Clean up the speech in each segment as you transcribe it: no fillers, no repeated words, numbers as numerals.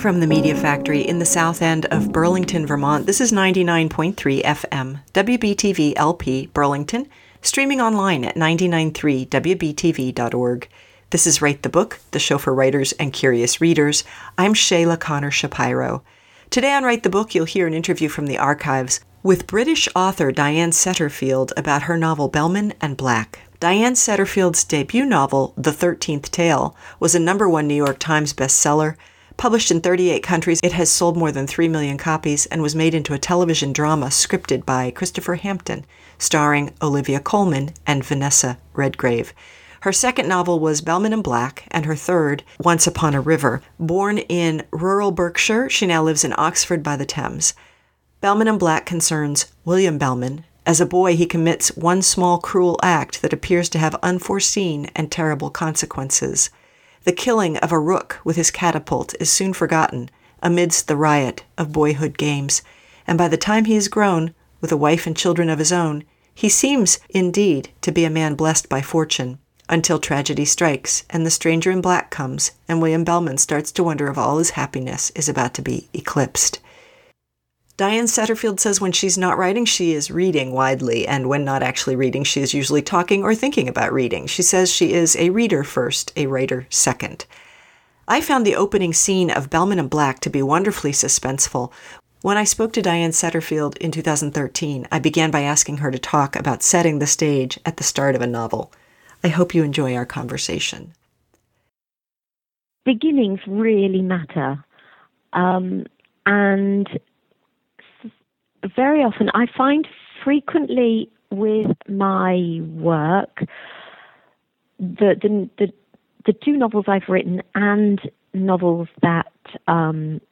From the Media Factory in the south end of Burlington, Vermont, this is 99.3 FM, WBTV LP, Burlington, streaming online at 993wbtv.org. This is Write the Book, the show for writers and curious readers. I'm Shayla Connor Shapiro. Today on Write the Book, you'll hear an interview from the archives with British author Diane Setterfield about her novel Bellman and Black. Diane Setterfield's debut novel, The 13th Tale, was a #1 New York Times bestseller. Published in 38 countries, it has sold more than 3 million copies and was made into a television drama scripted by Christopher Hampton, starring Olivia Colman and Vanessa Redgrave. Her second novel was Bellman and Black, and her third, Once Upon a River. Born in rural Berkshire, she now lives in Oxford by the Thames. Bellman and Black concerns William Bellman. As a boy, he commits one small cruel act that appears to have unforeseen and terrible consequences. The killing of a rook with his catapult is soon forgotten amidst the riot of boyhood games, and by the time he is grown, with a wife and children of his own, he seems, indeed, to be a man blessed by fortune, until tragedy strikes, and the stranger in black comes, and William Bellman starts to wonder if all his happiness is about to be eclipsed. Diane Setterfield says when she's not writing, she is reading widely, and when not actually reading, she is usually talking or thinking about reading. She says she is a reader first, a writer second. I found the opening scene of Bellman and Black to be wonderfully suspenseful. When I spoke to Diane Setterfield in 2013, I began by asking her to talk about setting the stage at the start of a novel. I hope you enjoy our conversation. Beginnings really matter. And very often, I find frequently with my work, the two novels I've written and novels that are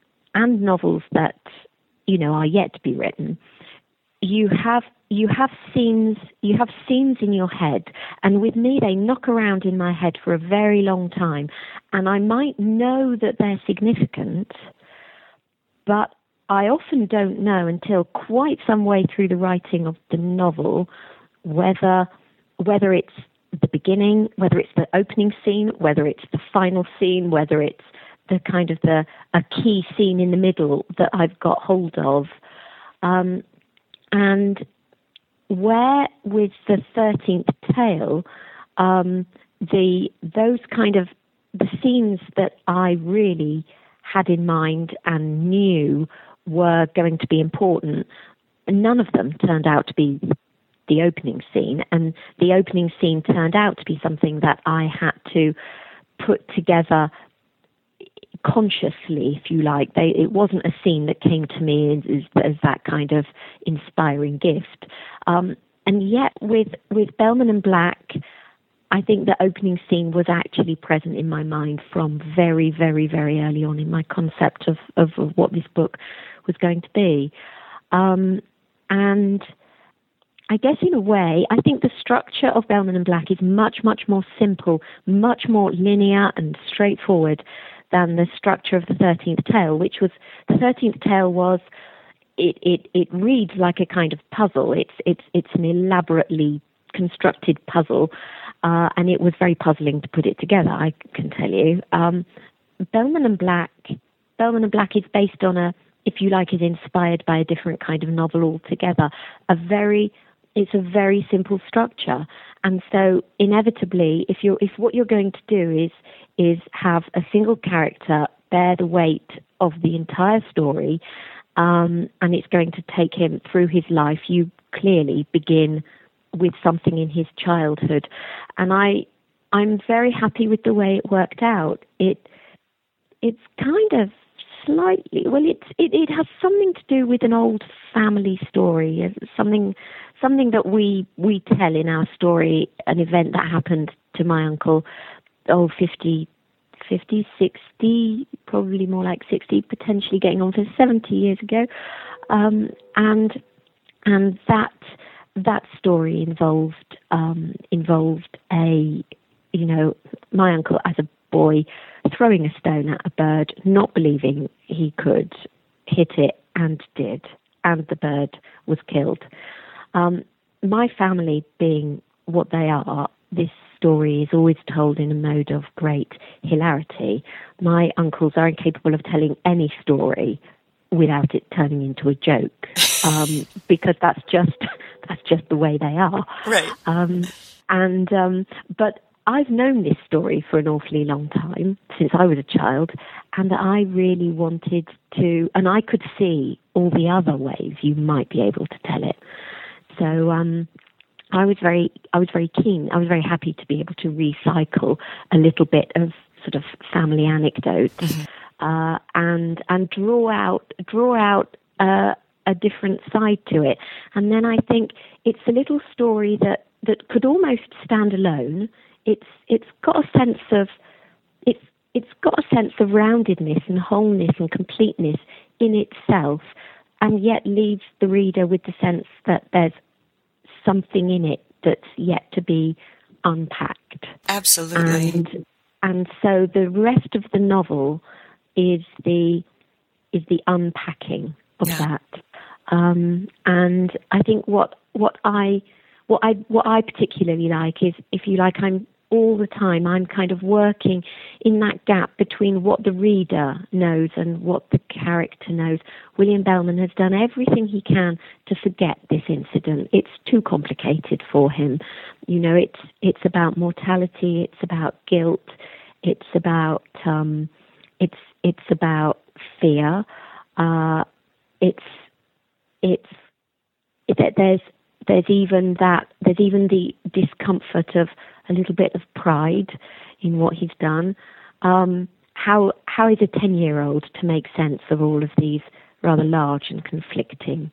yet to be written, you have scenes in your head, and with me they knock around in my head for a very long time, and I might know that they're significant, but I often don't know until quite some way through the writing of the novel whether it's the beginning, whether it's the opening scene, whether it's the final scene, whether it's the kind of a key scene in the middle that I've got hold of. And where with the 13th Tale, the scenes that I really had in mind and knew were going to be important, none of them turned out to be the opening scene, and the opening scene turned out to be something that I had to put together consciously, if you like. It wasn't a scene that came to me as that kind of inspiring gift. And yet with Bellman and Black, I think the opening scene was actually present in my mind from very, very, very early on in my concept of what this book was going to be. And I guess in a way, I think the structure of Bellman and Black is much, much more simple, much more linear and straightforward than the structure of the 13th Tale, the 13th Tale was, it reads like a kind of puzzle. It's an elaborately constructed puzzle, and it was very puzzling to put it together, I can tell you. Bellman and Black is based on if you like, is inspired by a different kind of novel altogether. It's a very simple structure, and so inevitably, if what you're going to do is have a single character bear the weight of the entire story, and it's going to take him through his life, you clearly begin with something in his childhood, and I'm very happy with the way it worked out. It's kind of slightly, well, it has something to do with an old family story, something that we tell in our story, an event that happened to my uncle, 50, 60, probably more like 60, potentially getting on for 70 years ago, and that story involved my uncle as a boy throwing a stone at a bird, not believing he could hit it, and did, and the bird was killed. My family being what they are, this story is always told in a mode of great hilarity. My uncles are incapable of telling any story without it turning into a joke, because that's just the way they are. Right. But I've known this story for an awfully long time, since I was a child, and I really wanted to, and I could see all the other ways you might be able to tell it. So I was very keen. I was very happy to be able to recycle a little bit of sort of family anecdotes, and draw out a different side to it. And then I think it's a little story that could almost stand alone. It's got a sense of roundedness and wholeness and completeness in itself, and yet leaves the reader with the sense that there's something in it that's yet to be unpacked. Absolutely. And so the rest of the novel is the unpacking of that. And I think what I particularly like is, if you like, I'm kind of working in that gap between what the reader knows and what the character knows. William Bellman has done everything he can to forget this incident. It's too complicated for him. You know, it's about mortality, it's about guilt, it's about it's about fear. There's even the discomfort of a little bit of pride in what he's done. How is a 10-year-old to make sense of all of these rather large and conflicting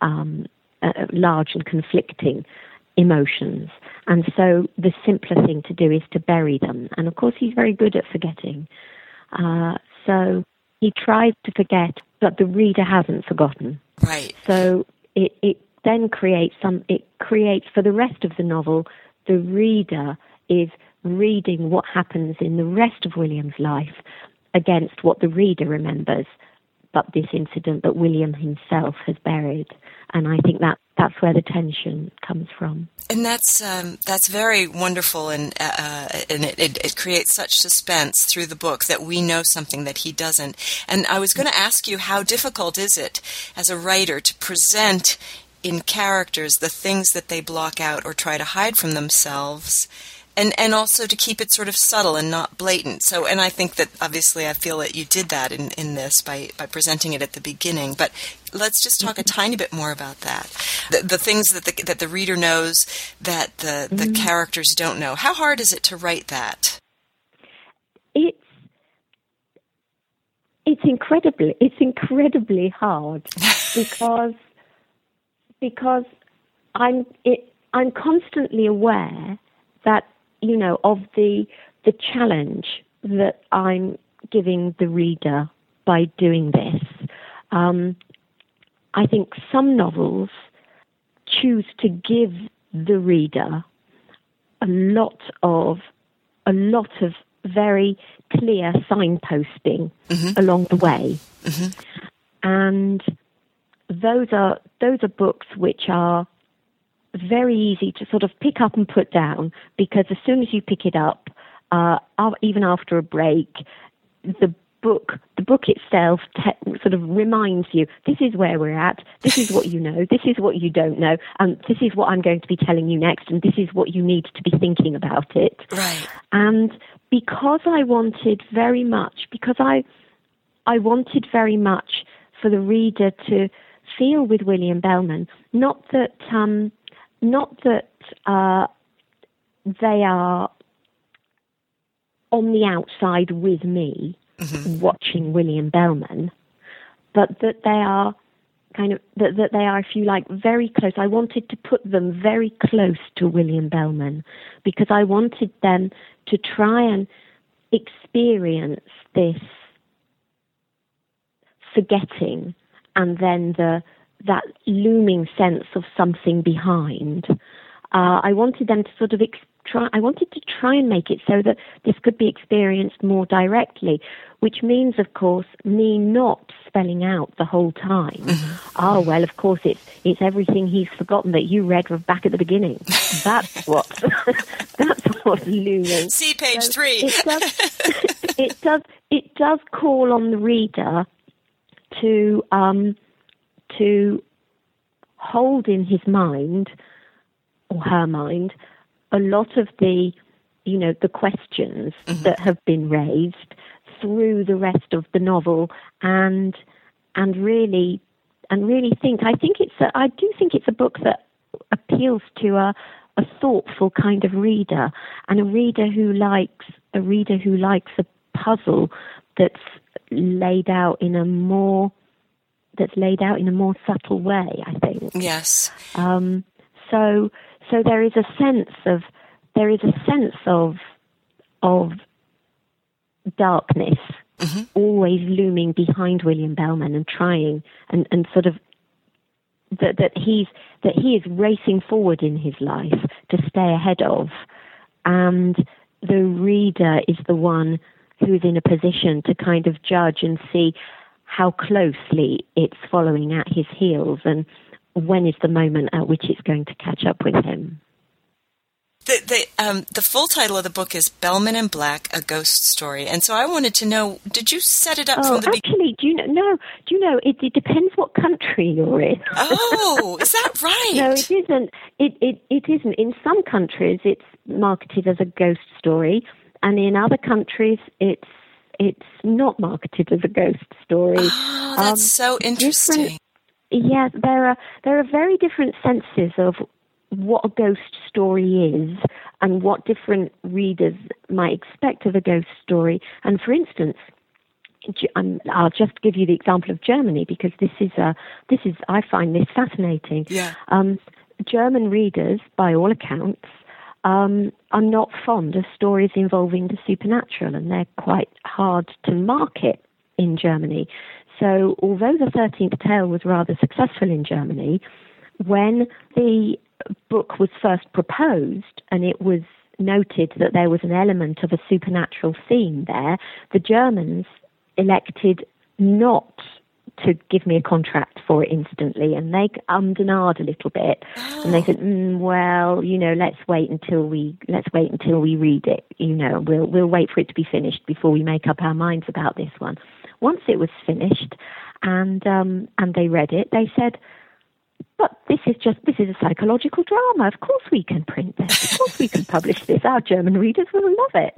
emotions? And so the simpler thing to do is to bury them. And of course, he's very good at forgetting. So he tries to forget, but the reader hasn't forgotten. Right. So it then creates for the rest of the novel, the reader is reading what happens in the rest of William's life against what the reader remembers, but this incident that William himself has buried. And I think that's where the tension comes from. And that's very wonderful, and it creates such suspense through the book that we know something that he doesn't. And I was going to ask you, how difficult is it as a writer to present in characters the things that they block out or try to hide from themselves, and also to keep it sort of subtle and not blatant. So, and I think that obviously I feel that you did that in this by presenting it at the beginning. But let's just talk a tiny bit more about that. The things that the reader knows that the characters don't know. How hard is it to write that? It's incredibly hard because I'm constantly aware that, you know, of the challenge that I'm giving the reader by doing this. I think some novels choose to give the reader a lot of very clear signposting along the way, and those are books which are very easy to sort of pick up and put down, because as soon as you pick it up, even after a break, the book itself sort of reminds you, this is where we're at, this is what you know, this is what you don't know, and this is what I'm going to be telling you next, and this is what you need to be thinking about it. Right. And because I wanted very much for the reader to feel with William Bellman, not that they are on the outside with me watching William Bellman, but that they are that they are, if you like, very close. I wanted to put them very close to William Bellman because I wanted them to try and experience this forgetting and then that looming sense of something behind. I wanted them to sort of try and make it so that this could be experienced more directly, which means, of course, me not spelling out the whole time. Mm-hmm. Oh, well, of course, it's everything he's forgotten that you read back at the beginning. That's what's looming. See page 3. It does call on the reader to hold in his mind or her mind a lot of the questions mm-hmm. that have been raised through the rest of the novel, and really think. I do think it's a book that appeals to a thoughtful kind of reader, and a reader who likes a puzzle that's laid out in a more subtle way, I think. Yes. So there is a sense of darkness mm-hmm. always looming behind William Bellman and trying and sort of that he is racing forward in his life to stay ahead of, and the reader is the one who is in a position to kind of judge and see how closely it's following at his heels and when is the moment at which it's going to catch up with him. The full title of the book is Bellman and Black, A Ghost Story. And so I wanted to know, did you set it up from the beginning? Actually, do you know, it depends what country you're in. Oh, is that right? No, it isn't. It isn't. In some countries, it's marketed as a ghost story, and in other countries, it's not marketed as a ghost story. Oh, that's so interesting. Yeah, there are very different senses of what a ghost story is and what different readers might expect of a ghost story. And for instance, I'll just give you the example of Germany because this is I find this fascinating. Yeah. German readers, by all accounts, are not fond of stories involving the supernatural, and they're quite hard to market in Germany. So although the 13th Tale was rather successful in Germany, when the book was first proposed and it was noted that there was an element of a supernatural theme there, the Germans elected not to give me a contract for it instantly, and they ummed and ahed a little bit, and they said, well, let's wait until we read it. We'll wait for it to be finished before we make up our minds about this one. Once it was finished, and they read it, they said, but this is a psychological drama. Of course we can print this. Of course we can publish this. Our German readers will love it.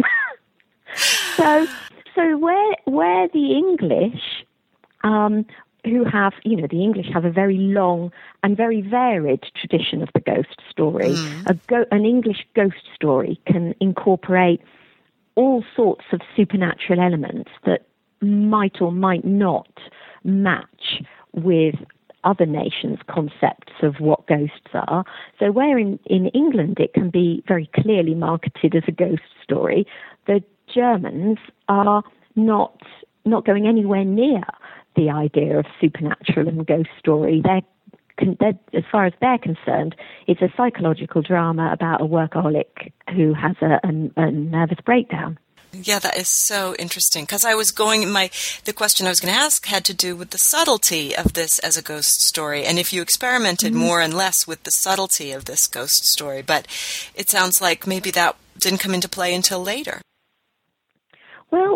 So where the English, who have, the English have a very long and very varied tradition of the ghost story. An English ghost story can incorporate all sorts of supernatural elements that might or might not match with other nations' concepts of what ghosts are. So where in England it can be very clearly marketed as a ghost story, the Germans are not going anywhere near the idea of supernatural and ghost story. They're, as far as they're concerned, it's a psychological drama about a workaholic who has a nervous breakdown. Yeah, that is so interesting, because the question I was going to ask had to do with the subtlety of this as a ghost story, and if you experimented more and less with the subtlety of this ghost story, but it sounds like maybe that didn't come into play until later. Well,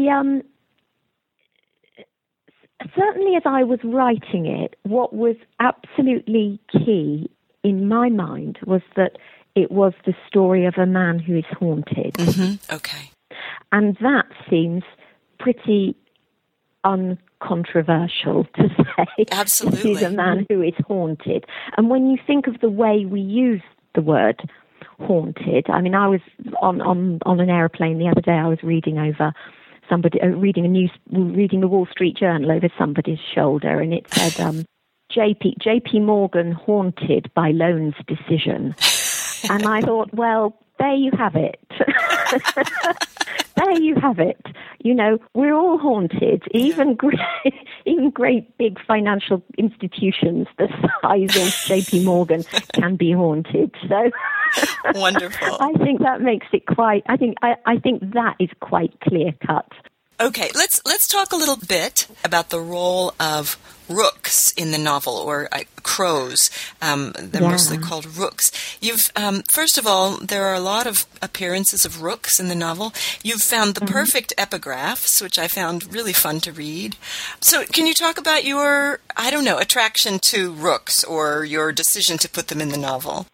certainly as I was writing it, what was absolutely key in my mind was that it was the story of a man who is haunted. Mm-hmm. Okay. And that seems pretty uncontroversial to say. Absolutely. This is a man who is haunted. And when you think of the way we use the word haunted, I mean, I was on an aeroplane the other day, I was reading over reading the Wall Street Journal over somebody's shoulder, and it said, J.P. Morgan haunted by Loan's decision. And I thought, well, there you have it. There you have it. we're all haunted. Even great big financial institutions the size of JP Morgan can be haunted. So wonderful. I think that makes it quite. I think that is quite clear cut. Okay, let's talk a little bit about the role of rooks in the novel, or crows. They're mostly called rooks. You've first of all, there are a lot of appearances of rooks in the novel. You've found the perfect epigraphs, which I found really fun to read. So, can you talk about your, attraction to rooks, or your decision to put them in the novel?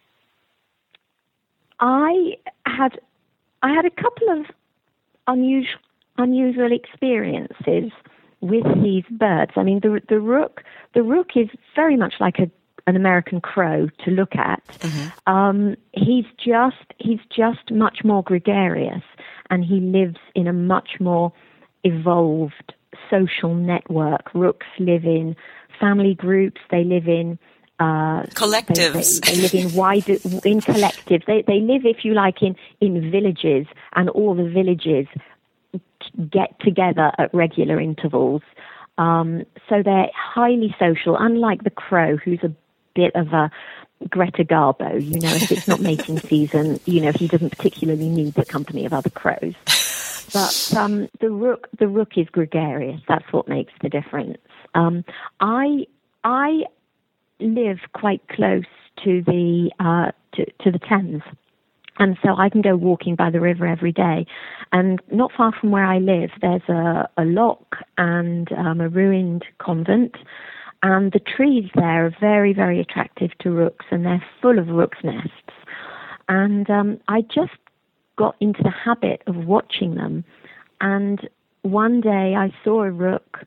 I had a couple of unusual experiences with these birds. I mean, the rook is very much like an American crow to look at. He's just much more gregarious, and he lives in a much more evolved social network. Rooks live in family groups. They live in collectives. They live in collectives. They live, if you like, in villages, and all the villages get together at regular intervals. So they're highly social, unlike the crow, who's a bit of a Greta Garbo. If it's not mating season, he doesn't particularly need the company of other crows. But the rook is gregarious. That's what makes the difference. I live quite close to the Thames. And so I can go walking by the river every day. And not far from where I live, there's a loch and a ruined convent. And the trees there are very, very attractive to rooks, and they're full of rooks' nests. And I just got into the habit of watching them. And one day I saw a rook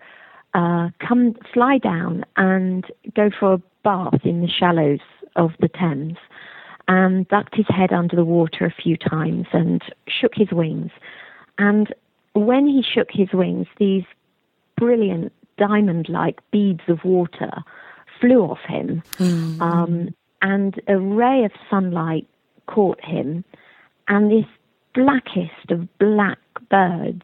fly down and go for a bath in the shallows of the Thames, and ducked his head under the water a few times and shook his wings. And when he shook his wings, these brilliant diamond-like beads of water flew off him, and a ray of sunlight caught him, and this blackest of black birds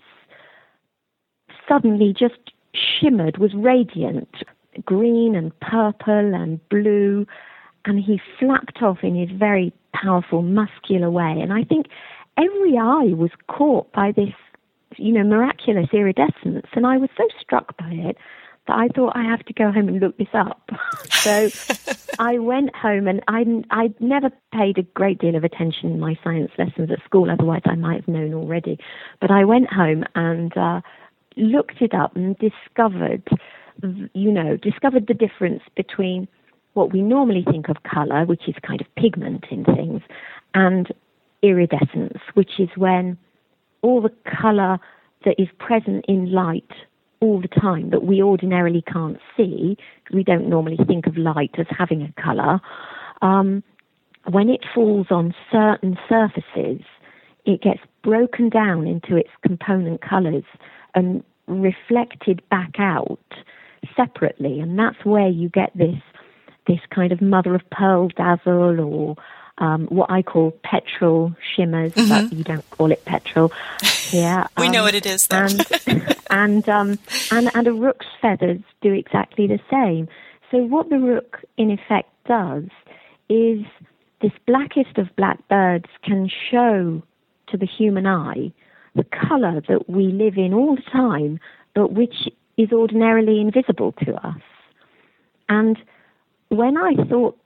suddenly just shimmered, was radiant, green and purple and blue, and he flapped off in his very powerful, muscular way. And I think every eye was caught by this, miraculous iridescence. And I was so struck by it that I thought, I have to go home and look this up. So I went home, and I'd never paid a great deal of attention in my science lessons at school, otherwise I might have known already. But I went home and looked it up and discovered the difference between what we normally think of colour, which is kind of pigment in things, and iridescence, which is when all the colour that is present in light all the time that we ordinarily can't see, because we don't normally think of light as having a colour, when it falls on certain surfaces, it gets broken down into its component colours and reflected back out separately, and that's where you get this kind of mother of pearl dazzle, or what I call petrol shimmers, but you don't call it petrol. Yeah, we know what it is, though. and a rook's feathers do exactly the same. So what the rook in effect does is, this blackest of black birds can show to the human eye the colour that we live in all the time, but which is ordinarily invisible to us. And when I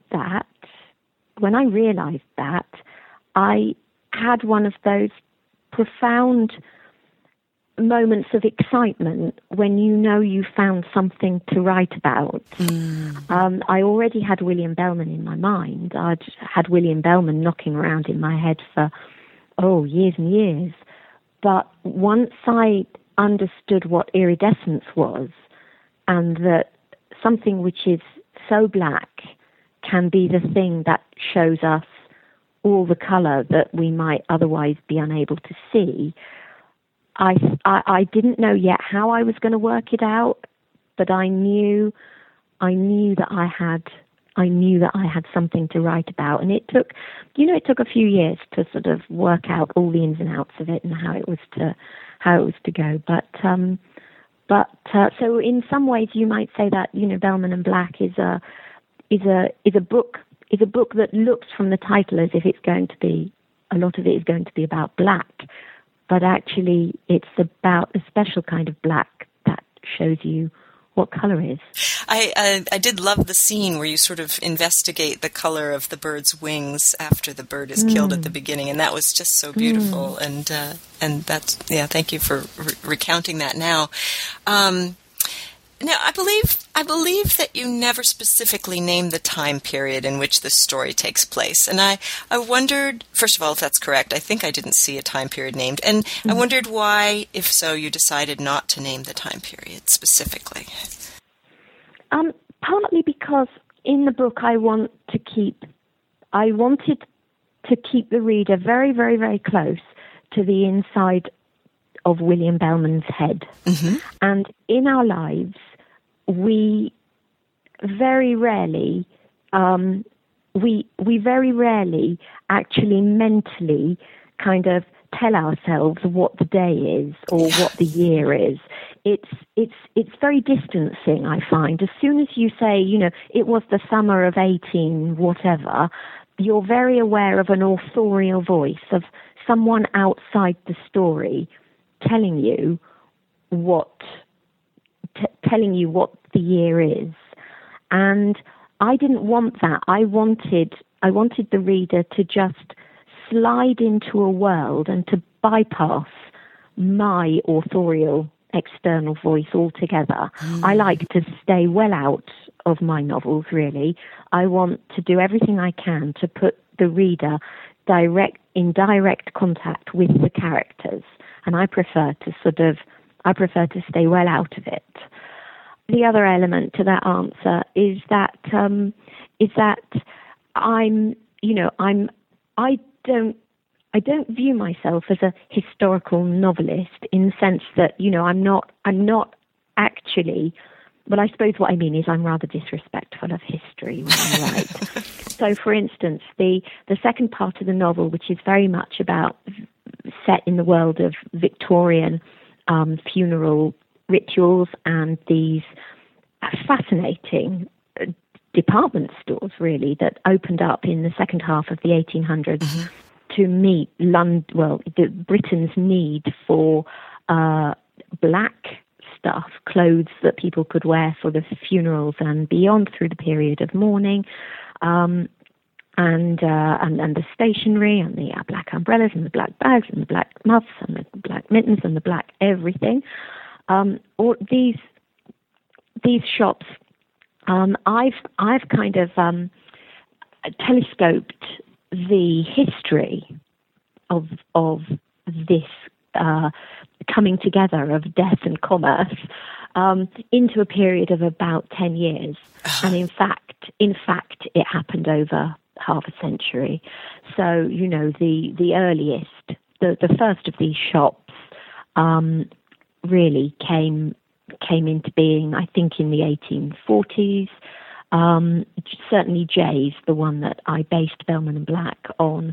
realized that, I had one of those profound moments of excitement when you found something to write about. I already had William Bellman in my mind. I'd had William Bellman knocking around in my head for, years and years. But once I understood what iridescence was, and that something which is so black can be the thing that shows us all the colour that we might otherwise be unable to see, I didn't know yet how I was going to work it out, but I knew that I had something to write about, and it took a few years to sort of work out all the ins and outs of it and how it was it was to go. But so in some ways you might say that, you know, Bellman and Black is a book that looks from the title as if it's going to be, a lot of it is going to be about black, but actually it's about a special kind of black that shows you what color is. I did love the scene where you sort of investigate the color of the bird's wings after the bird is killed at the beginning, and that was just so beautiful. And that's, thank you for recounting that now. Now, I believe that you never specifically named the time period in which this story takes place. And I wondered, first of all, if that's correct. I think I didn't see a time period named. And I wondered why, if so, you decided not to name the time period specifically. Partly because in the book I wanted to keep the reader very, very, very close to the inside of William Bellman's head. Mm-hmm. And in our lives, we very rarely actually mentally kind of tell ourselves what the day is or what the year is. It's very distancing, I find. As soon as you say, you know, it was the summer of 18 whatever, you're very aware of an authorial voice of someone outside the story telling you what the year is. And I didn't want that. I wanted the reader to just slide into a world and to bypass my authorial external voice altogether. I like to stay well out of my novels, really. I want to do everything I can to put the reader in direct contact with the characters, and I prefer to stay well out of it. The other element to that answer is that I don't view myself as a historical novelist in the sense that, you know, I'm not actually. Well, I suppose what I mean is I'm rather disrespectful of history when I write. So, for instance, the second part of the novel, which is very much about set in the world of Victorian funeral rituals and these fascinating department stores, really, that opened up in the second half of the 1800s to meet Britain's need for black stuff, clothes that people could wear for the funerals and beyond through the period of mourning, and the stationery and the black umbrellas and the black bags and the black muffs and the black mittens and the black everything. All these shops, I've kind of telescoped the history of this coming together of death and commerce into a period of about 10 years. And in fact, it happened over half a century. So, you know, the earliest, the first of these shops really came into being, I think, in the 1840s. Certainly Jay's, the one that I based Bellman and Black on,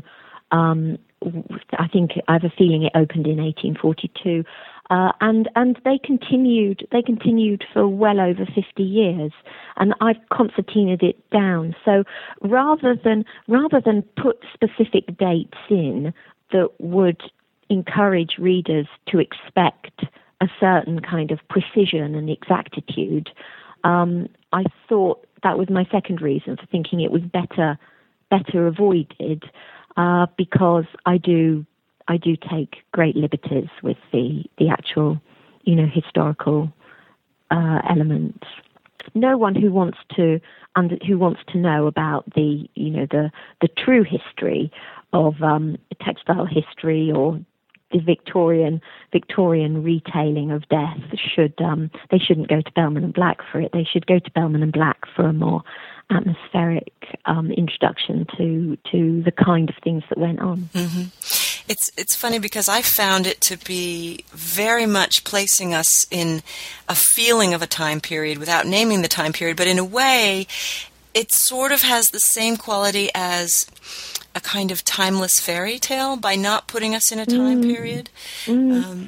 I think, I have a feeling it opened in 1842, and they continued for well over 50 years, and I've concertinaed it down. So rather than put specific dates in that would encourage readers to expect a certain kind of precision and exactitude, I thought that was my second reason for thinking it was better avoided, because I do take great liberties with the actual, you know, historical elements. No one who wants to know about the true history of textile history or the Victorian retailing of death they shouldn't go to Bellman and Black for it. They should go to Bellman and Black for a more atmospheric introduction to the kind of things that went on. Mm-hmm. It's funny because I found it to be very much placing us in a feeling of a time period without naming the time period, but in a way it sort of has the same quality as a kind of timeless fairy tale by not putting us in a time period.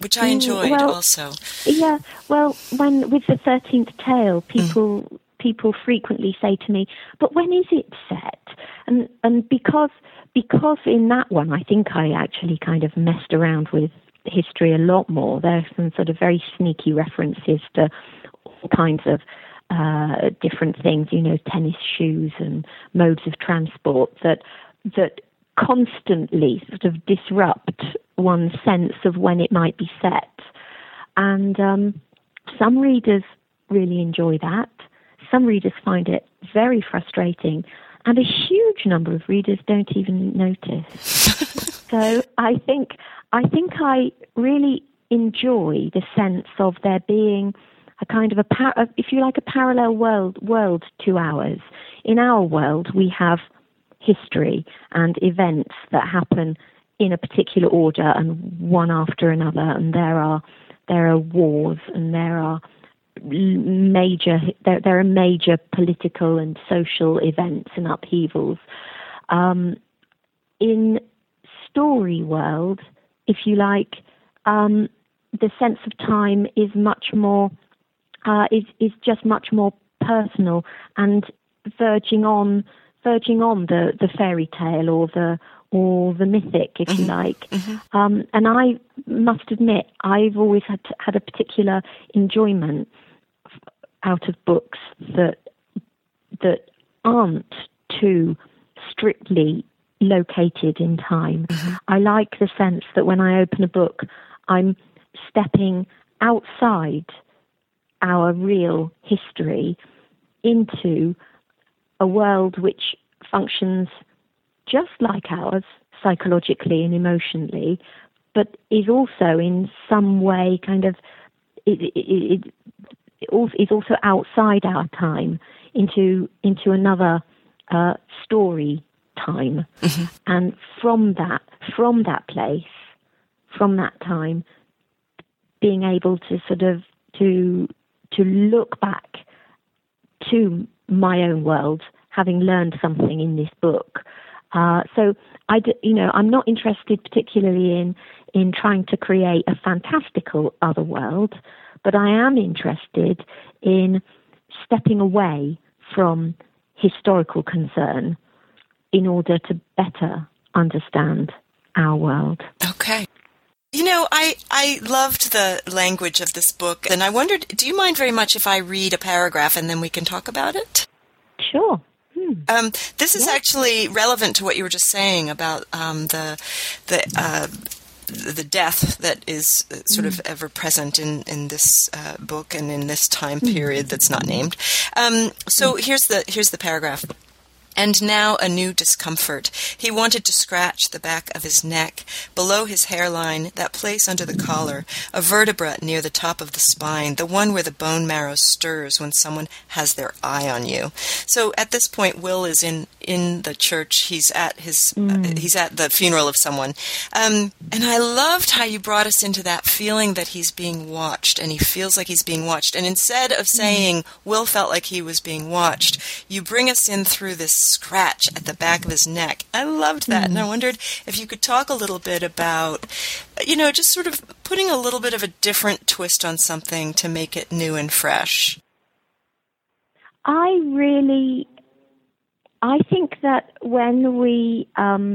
which I enjoyed also. Yeah, well, when with the 13th tale, people frequently say to me, "But when is it set?" And because in that one, I think I actually kind of messed around with history a lot more. There's some sort of very sneaky references to all kinds of different things, tennis shoes and modes of transport that constantly sort of disrupt one's sense of when it might be set. And some readers really enjoy that. Some readers find it very frustrating, and a huge number of readers don't even notice. So I think I really enjoy the sense of there being a kind of if you like, a parallel world to ours. In our world, we have history and events that happen in a particular order and one after another, and there are wars, and there are major political and social events and upheavals. In story world, if you like, the sense of time is much more is just much more personal and verging on the fairy tale or the mythic, if you like. And I must admit, I've always had a particular enjoyment out of books that aren't too strictly located in time. I like the sense that when I open a book, I'm stepping outside our real history into a world which functions just like ours, psychologically and emotionally, but is also in some way kind of is also outside our time into another story time. And from that place, from that time, being able to sort of to look back to my own world, having learned something in this book. So I'm not interested particularly in trying to create a fantastical other world, but I am interested in stepping away from historical concern in order to better understand our world. Okay. I loved the language of this book, and I wondered, do you mind very much if I read a paragraph and then we can talk about it? Sure. This is actually relevant to what you were just saying about the death that is sort of ever present in this book and in this time period that's not named. So here's the paragraph. And now a new discomfort. He wanted to scratch the back of his neck, below his hairline, that place under the collar, a vertebra near the top of the spine, the one where the bone marrow stirs when someone has their eye on you. So at this point, Will is in the church. He's at he's at the funeral of someone. And I loved how you brought us into that feeling that he's being watched, and he feels like he's being watched. And instead of saying Will felt like he was being watched, you bring us in through this scratch at the back of his neck. I loved that, and I wondered if you could talk a little bit about, just sort of putting a little bit of a different twist on something to make it new and fresh. I think that when we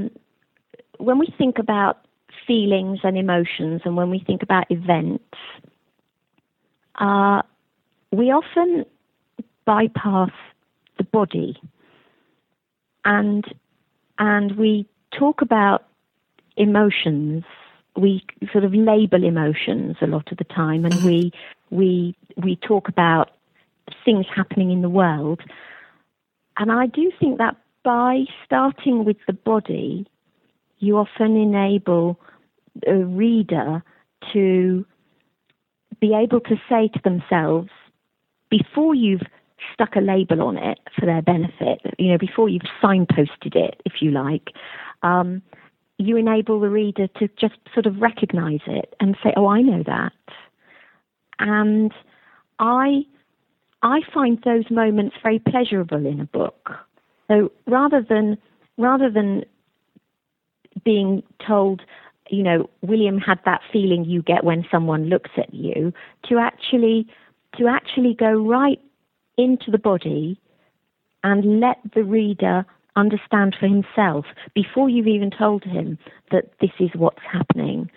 think about feelings and emotions, and when we think about events, we often bypass the body. And we talk about emotions. We sort of label emotions a lot of the time, and we talk about things happening in the world. And I do think that by starting with the body, you often enable a reader to be able to say to themselves, before you've stuck a label on it for their benefit, before you've signposted it, if you like, you enable the reader to just sort of recognize it and say, oh, I know that. And I find those moments very pleasurable in a book. So rather than being told, William had that feeling you get when someone looks at you, to actually go right into the body and let the reader understand for himself before you've even told him that this is what's happening.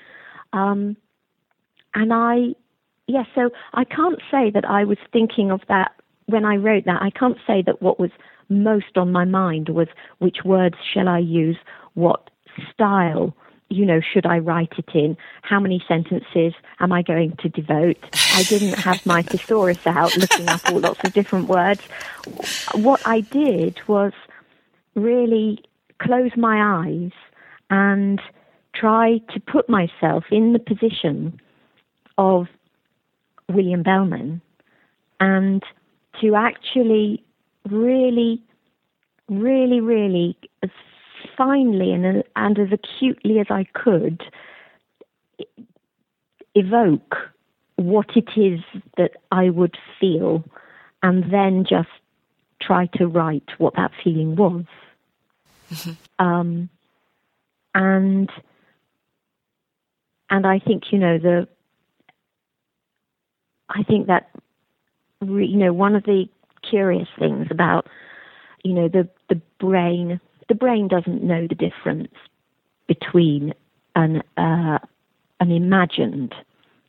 So I can't say that I was thinking of that when I wrote that. I can't say that what was most on my mind was which words shall I use, what style, should I write it in, how many sentences am I going to devote. I didn't have my thesaurus out looking up all lots of different words. What I did was really close my eyes and try to put myself in the position of William Bellman, and to actually really, really, really, as finely and as acutely as I could, evoke what it is that I would feel, and then just try to write what that feeling was. Mm-hmm. And I think, I think that, one of the curious things about, the brain doesn't know the difference between an imagined,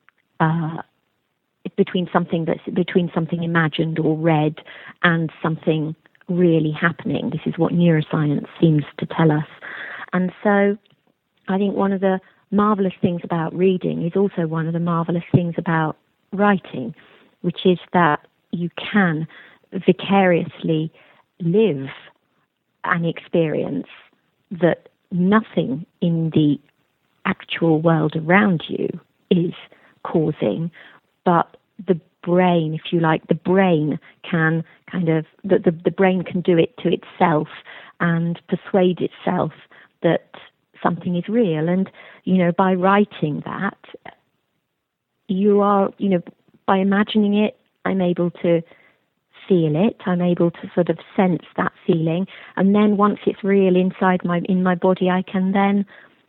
between something imagined or read and something really happening. This is what neuroscience seems to tell us. And so I think one of the marvelous things about reading is also one of the marvelous things about writing, which is that you can vicariously live an experience that nothing in the actual world around you is causing, but the brain, if you like, the brain can the brain can do it to itself and persuade itself that something is real. And, by writing that, you are, by imagining it, I'm able to feel it. I'm able to sort of sense that feeling, and then once it's real in my body, I can then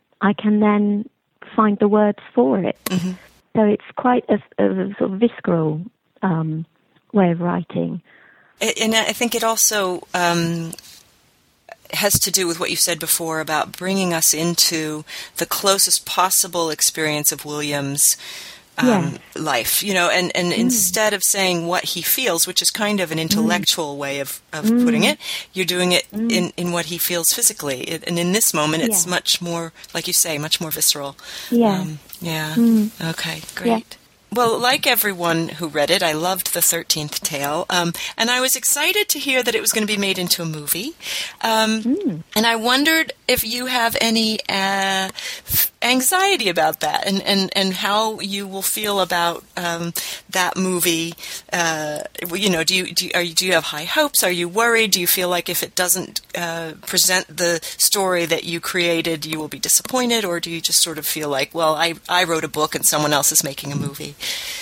find the words for it. Mm-hmm. So it's quite a sort of visceral way of writing. And I think it also has to do with what you said before about bringing us into the closest possible experience of William's life, and instead of saying what he feels, which is kind of an intellectual way of putting it, you're doing it in what he feels physically. And in this moment, it's much more, like you say, much more visceral. Yeah. Okay, great. Yeah. Well, like everyone who read it, I loved The 13th Tale, and I was excited to hear that it was going to be made into a movie. And I wondered if you have any anxiety about that, and how you will feel about that movie. Do you have high hopes? Are you worried? Do you feel like if it doesn't present the story that you created, you will be disappointed, or do you just sort of feel like, well, I wrote a book and someone else is making a movie?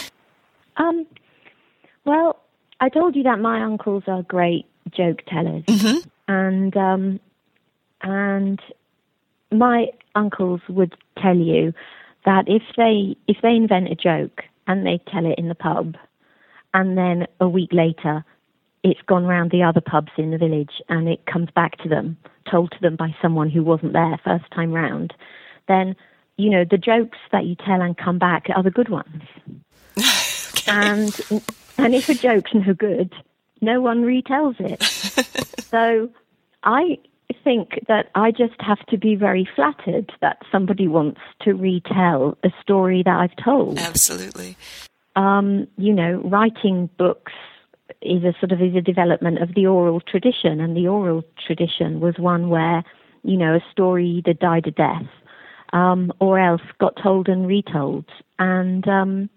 Well, I told you that my uncles are great joke tellers, and my uncles would tell you that if they invent a joke and they tell it in the pub, and then a week later it's gone round the other pubs in the village and it comes back to them, told to them by someone who wasn't there first time round, then the jokes that you tell and come back are the good ones. Okay. And if a joke's no good, no one retells it. So I think that I just have to be very flattered that somebody wants to retell a story that I've told. Absolutely. Writing books is a development of the oral tradition, and the oral tradition was one where, a story either died a death, or else got told and retold. And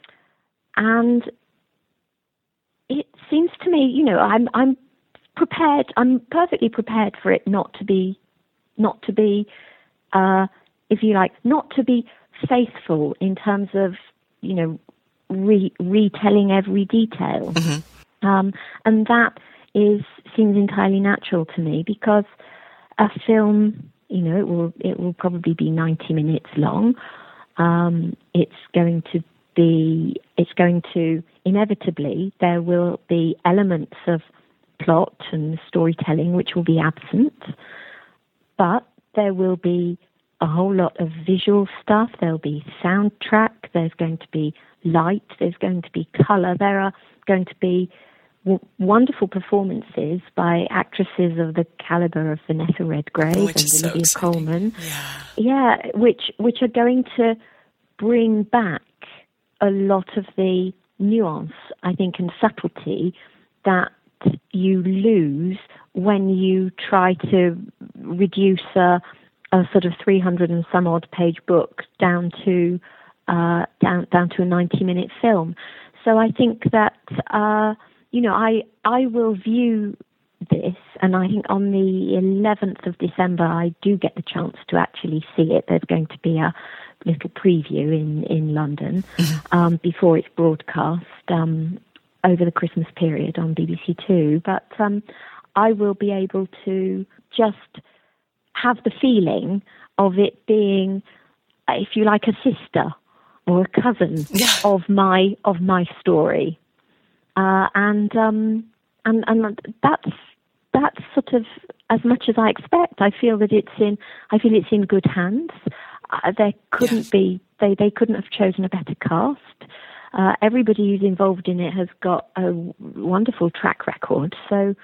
it seems to me, I'm prepared. I'm perfectly prepared for it not to be, if you like, not to be faithful in terms of, retelling every detail. Mm-hmm. And that seems entirely natural to me, because a film it will probably be 90 minutes long. It's going to inevitably, there will be elements of plot and storytelling which will be absent, but there will be a whole lot of visual stuff. There'll be soundtrack, there's going to be light, there's going to be colour, there are going to be wonderful performances by actresses of the caliber of Vanessa Redgrave and Olivia Colman. Yeah, which are going to bring back a lot of the nuance, I think, and subtlety that you lose when you try to reduce a sort of 300 and some odd page book down to a 90-minute film. So I think that I will view this, and I think on the 11th of December I do get the chance to actually see it. There's going to be a little preview in London before it's broadcast over the Christmas period on BBC Two. But I will be able to just have the feeling of it being, if you like, a sister or a cousin of my story, and that's sort of as much as I expect. I feel that it's in good hands. There couldn't be they couldn't have chosen a better cast. Everybody who's involved in it has got a wonderful track record. So,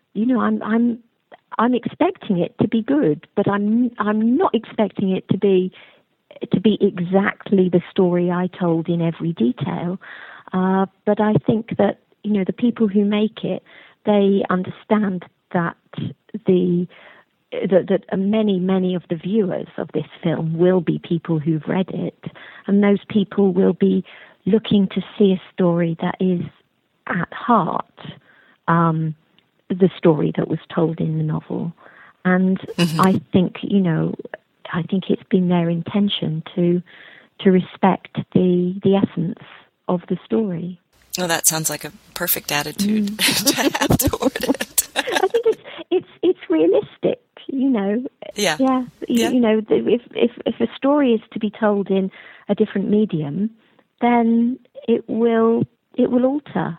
I'm expecting it to be good, but I'm not expecting it to be exactly the story I told in every detail. But I think that the people who make it, they understand that that many of the viewers of this film will be people who've read it, and those people will be looking to see a story that is at heart the story that was told in the novel. And I think it's been their intention to respect the essence of the story. Well, that sounds like a perfect attitude to have toward it. I think it's realistic, Yeah. If a story is to be told in a different medium, then it will alter.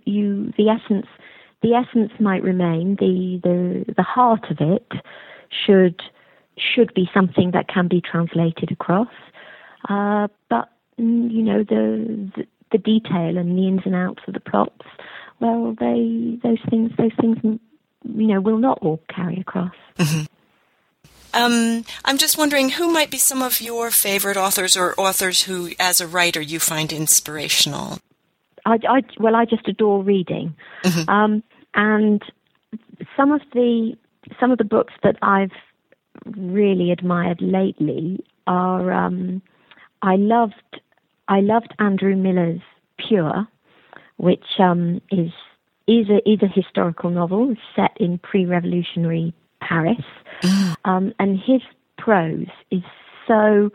The essence might remain. The heart of it should be something that can be translated across. But the detail and the ins and outs of the plots, well, those things will not all carry across. Mm-hmm. I'm just wondering, who might be some of your favorite authors or authors who, as a writer, you find inspirational? I just adore reading, and some of the books that I've really admired lately are I loved Andrew Miller's Pure, which is a historical novel set in pre-revolutionary Paris, and his prose is so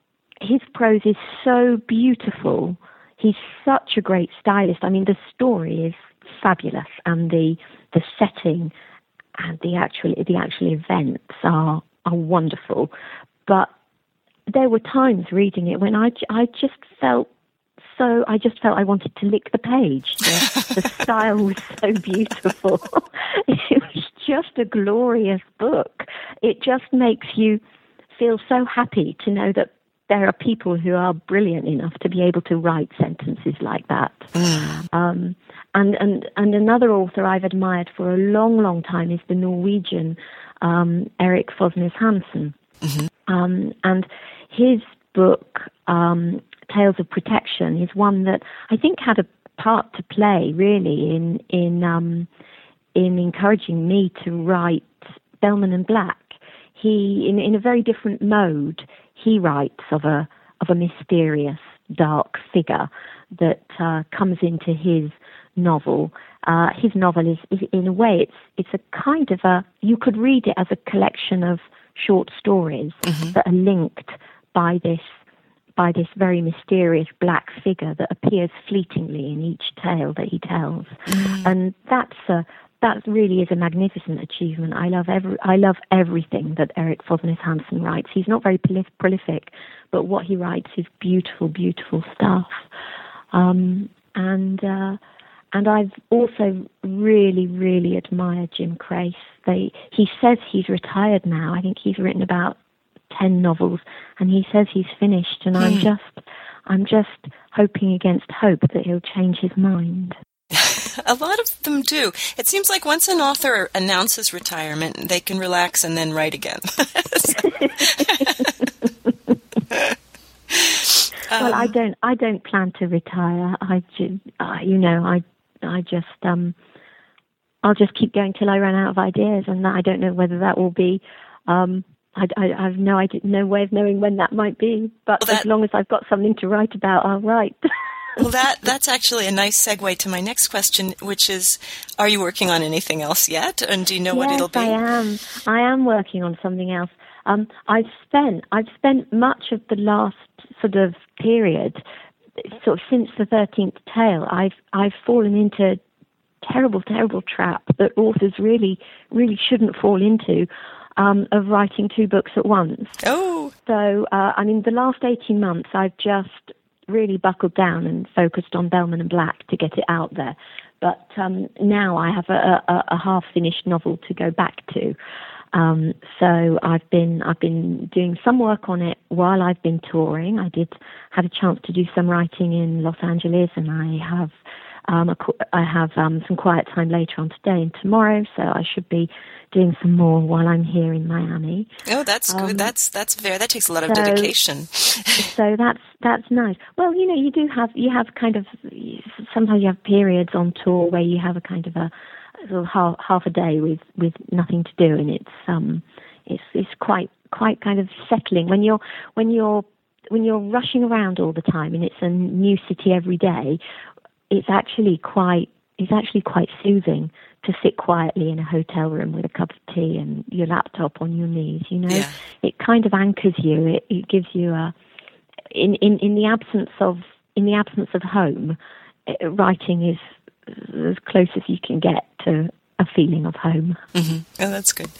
beautiful. He's such a great stylist. I mean, the story is fabulous, and the setting and the actual events are wonderful. But there were times reading it when I just felt I wanted to lick the page. The style was so beautiful. It was just a glorious book. It just makes you feel so happy to know that there are people who are brilliant enough to be able to write sentences like that. And another author I've admired for a long time is the Norwegian Erik Fosnes Hansen. And his book, Tales of Protection, is one that I think had a part to play really in encouraging me to write Bellman and Black. He, in a very different mode, he writes of a mysterious, dark figure that comes into his novel. His novel is in a way, it's a kind of you could read it as a collection of short stories that are linked by this very mysterious black figure that appears fleetingly in each tale that he tells. And that's that really is a magnificent achievement. I love everything that Eric Fosnes Hansen writes. He's not very prolific, but what he writes is beautiful, beautiful stuff. And I've also really, really admired Jim Crace. He says he's retired now. I think he's written about 10 novels, and he says he's finished. And I'm just hoping against hope that he'll change his mind. A lot of them do. It seems like once an author announces retirement, they can relax and then write again. Well, I don't plan to retire. I'll just keep going till I run out of ideas, and I don't know whether that will be. I've no way of knowing when that might be. But as long as I've got something to write about, I'll write. Well, that's actually a nice segue to my next question, which is, are you working on anything else yet? And do you know what it'll be? Yes, I am working on something else. I've spent much of the last sort of period, sort of since the 13th Tale, I've fallen into terrible trap that authors really shouldn't fall into, of writing 2 books at once. Oh. So, the last 18 months, I've just really buckled down and focused on Bellman and Black to get it out there. But now I have a half-finished novel to go back to. So I've been doing some work on it while I've been touring. I had a chance to do some writing in Los Angeles, and I have some quiet time later on today and tomorrow. So I should be doing some more while I'm here in Miami. Oh, that's good. That takes a lot of dedication. So that's nice. Well, you have kind of, sometimes you have periods on tour where you have a kind of a sort of half a day with nothing to do, and it's quite kind of settling when you're rushing around all the time and it's a new city every day. It's actually quite soothing to sit quietly in a hotel room with a cup of tea and your laptop on your knees. Yeah. It kind of anchors you. It gives you in the absence of home, writing is as close as you can get to a feeling of home. Mm-hmm. Oh, that's good.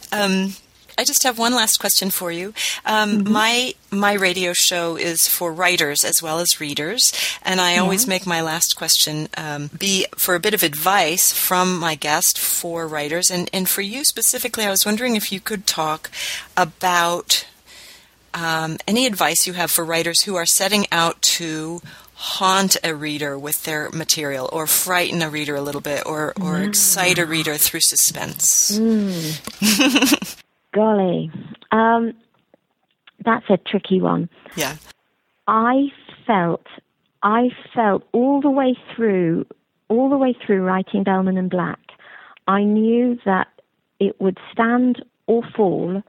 I just have one last question for you. My radio show is for writers as well as readers, and I always make my last question be for a bit of advice from my guest for writers. And for you specifically, I was wondering if you could talk about any advice you have for writers who are setting out to haunt a reader with their material, or frighten a reader a little bit, or excite a reader through suspense. Golly, that's a tricky one. Yeah. I felt all the way through writing Bellman and Black, I knew that it would stand or fall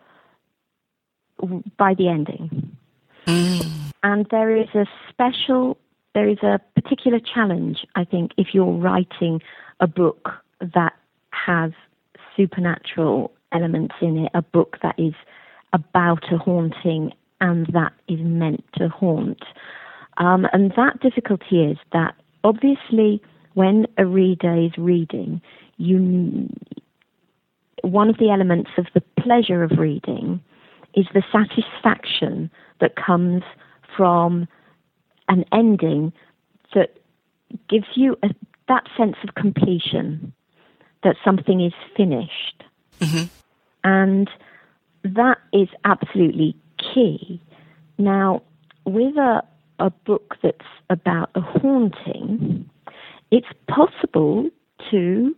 by the ending. And there is a particular challenge, I think, if you're writing a book that has supernatural elements in it, a book that is about a haunting and that is meant to haunt. And that difficulty is that, obviously, when a reader is reading, one of the elements of the pleasure of reading is the satisfaction that comes from an ending that gives you that sense of completion, that something is finished. Mm-hmm. And that is absolutely key. Now, with a book that's about a haunting, it's possible to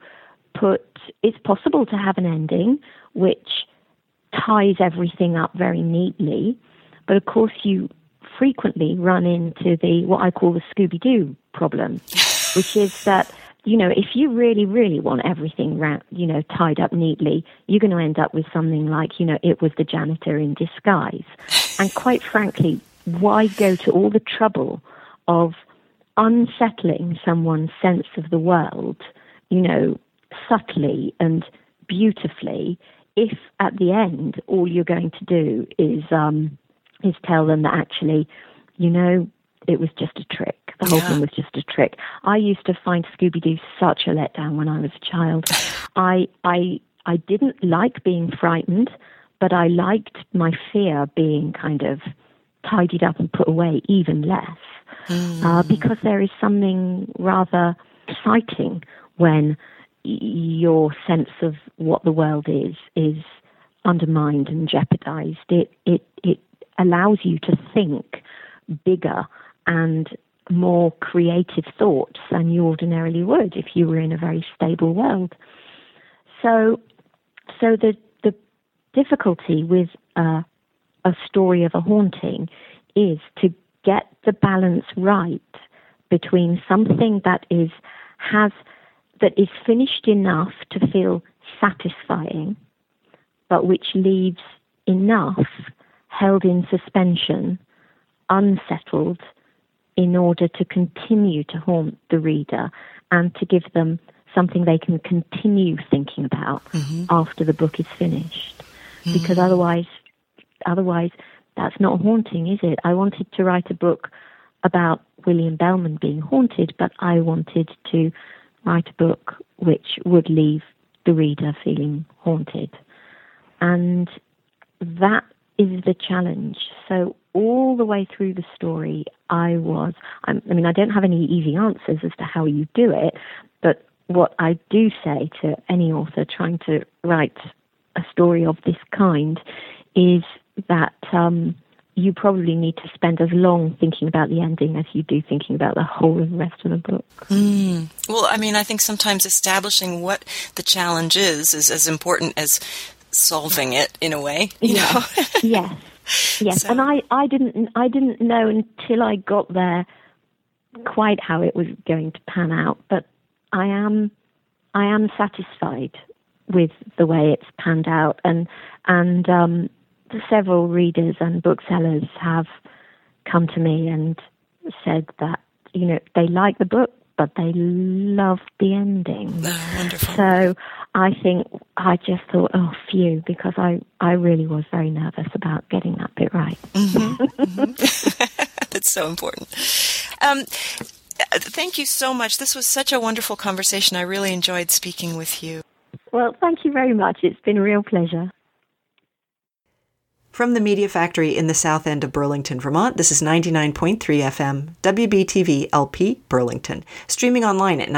have an ending which ties everything up very neatly, but of course you frequently run into what I call the Scooby-Doo problem, which is that, if you really, really want everything tied up neatly, you're going to end up with something like, it was the janitor in disguise. And quite frankly, why go to all the trouble of unsettling someone's sense of the world, subtly and beautifully, if at the end all you're going to do is tell them that actually, was just a trick. The whole thing was just a trick. I used to find Scooby-Doo such a letdown when I was a child. I didn't like being frightened, but I liked my fear being kind of tidied up and put away even less. Because there is something rather exciting when your sense of what the world is undermined and jeopardized. It allows you to think bigger and more creative thoughts than you ordinarily would if you were in a very stable world. So the difficulty with a story of a haunting is to get the balance right between something that is finished enough to feel satisfying, but which leaves enough held in suspension, unsettled, in order to continue to haunt the reader and to give them something they can continue thinking about after the book is finished. Because otherwise, that's not haunting, is it? I wanted to write a book about William Bellman being haunted, but I wanted to write a book which would leave the reader feeling haunted. And that is the challenge. So all the way through the story, I don't have any easy answers as to how you do it, but what I do say to any author trying to write a story of this kind is that you probably need to spend as long thinking about the ending as you do thinking about the whole of the rest of the book. Well, I think sometimes establishing what the challenge is as important as solving it in a way, you know? Yes. So. And I didn't know until I got there quite how it was going to pan out, but I am satisfied with the way it's panned out, and several readers and booksellers have come to me and said that, you know, they like the book, but they love the ending. Oh, wonderful. So I think I just thought, oh, phew, because I really was very nervous about getting that bit right. That's so important. Thank you so much. This was such a wonderful conversation. I really enjoyed speaking with you. Well, thank you very much. It's been a real pleasure. From the Media Factory in the south end of Burlington, Vermont, this is 99.3 FM, WBTV LP, Burlington, streaming online at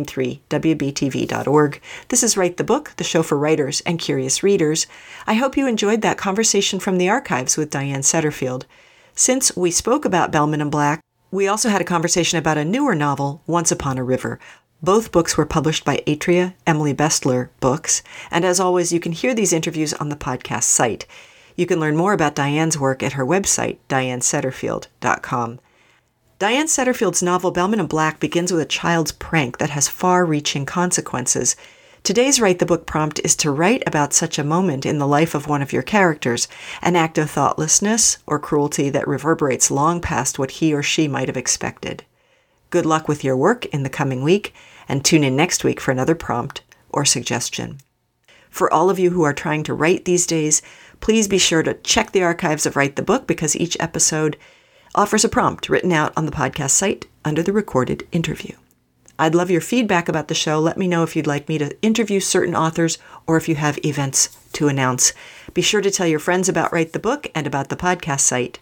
993wbtv.org. This is Write the Book, the show for writers and curious readers. I hope you enjoyed that conversation from the archives with Diane Setterfield. Since we spoke about Bellman and Black, we also had a conversation about a newer novel, Once Upon a River. Both books were published by Atria Emily Bestler Books, and as always, you can hear these interviews on the podcast site. You can learn more about Diane's work at her website, dianesetterfield.com. Diane Setterfield's novel Bellman and Black begins with a child's prank that has far-reaching consequences. Today's Write the Book prompt is to write about such a moment in the life of one of your characters, an act of thoughtlessness or cruelty that reverberates long past what he or she might have expected. Good luck with your work in the coming week, and tune in next week for another prompt or suggestion. For all of you who are trying to write these days, please be sure to check the archives of Write the Book, because each episode offers a prompt written out on the podcast site under the recorded interview. I'd love your feedback about the show. Let me know if you'd like me to interview certain authors or if you have events to announce. Be sure to tell your friends about Write the Book and about the podcast site,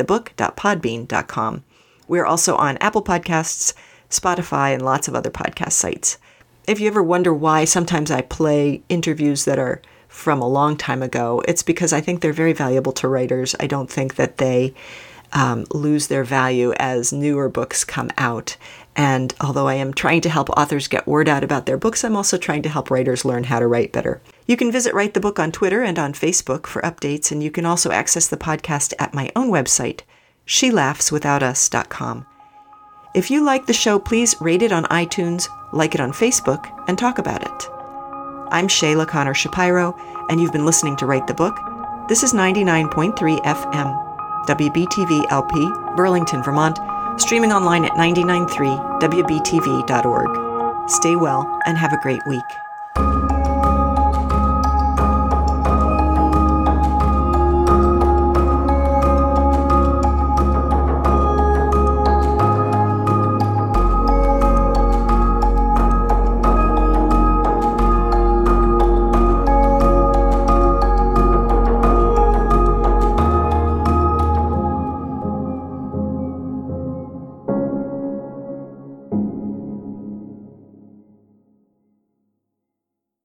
writethebook.podbean.com. We're also on Apple Podcasts, Spotify, and lots of other podcast sites. If you ever wonder why sometimes I play interviews that are from a long time ago, it's because I think they're very valuable to writers. I don't think that they lose their value as newer books come out. And although I am trying to help authors get word out about their books, I'm also trying to help writers learn how to write better. You can visit Write the Book on Twitter and on Facebook for updates, and you can also access the podcast at my own website, shelaughswithoutus.com. If you like the show, please rate it on iTunes, like it on Facebook, and talk about it. I'm Shayla Connor Shapiro, and you've been listening to Write the Book. This is 99.3 FM, WBTV LP, Burlington, Vermont, streaming online at 993wbtv.org. Stay well and have a great week.